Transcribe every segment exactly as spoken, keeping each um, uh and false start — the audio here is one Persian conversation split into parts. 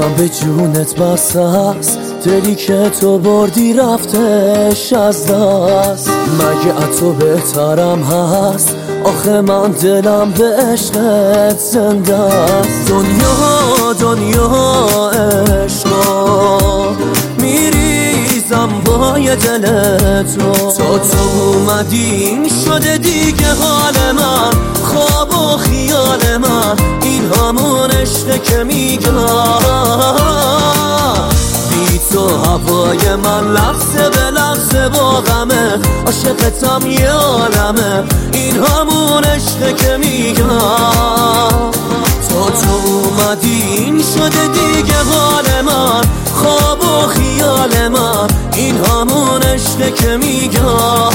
من به جونت بساس، دلی که تو بردی رفتش از دست. مگه تو بهترم هست؟ آخه من دلم به عشقت زنده است. دنیا دنیا عشقا میریزم پای دل تو. تا تو اومدی شده دیگه حال من، خواب و خیال من، این همون عشقه که میگم. بی تو هوای من لحظه به لحظه با غمه، عاشقتم یه عالمه، این همون عشقه که میگم. تا تو اومدی این شده دیگه حال من، خواب و خیال من، این همون عشقه که میگم.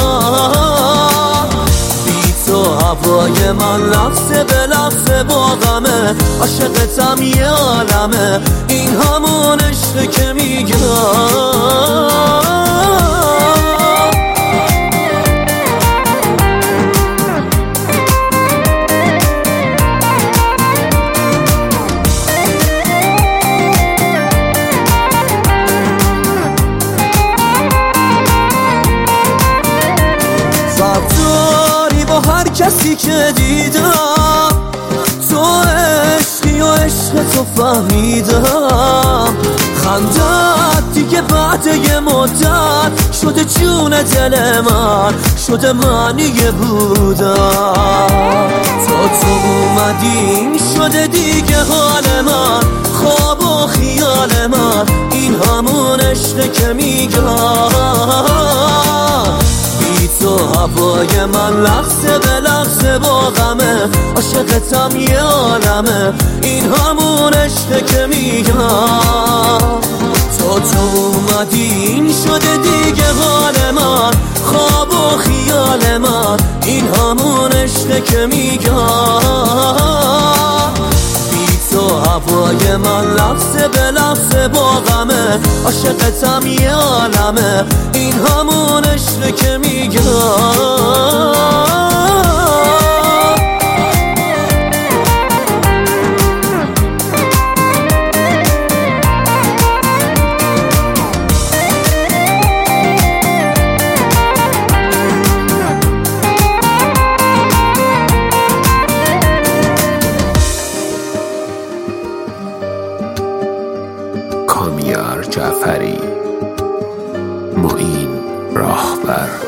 بی تو هوای من لحظه به لحظه با غمه، عاشقتم یه عالمه، این همون عشقه که میگم. فرق با هر کسی که دیدم، تو عشقی و عشق تو فهمیدم. خندت دیگه بعد یه مدت شده جون دل من، شده معنی بودم. تا تو اومدی شده دیگه حال من، خواب و خیال من، این همون عشقه که میگم. تو هوای من لحظه به لحظه با غمه، عاشقتم یه عالمه، این همون عشقه که میگم. تا تو اومدی این شده دیگه حال من، خواب و خیال من، این همون عشقه که میگم. تو هوای من لحظه به لحظه با غمه، عاشقتم یه عالمه، این همون عشقه که میگم. کامیار جعفری، معین راهبر.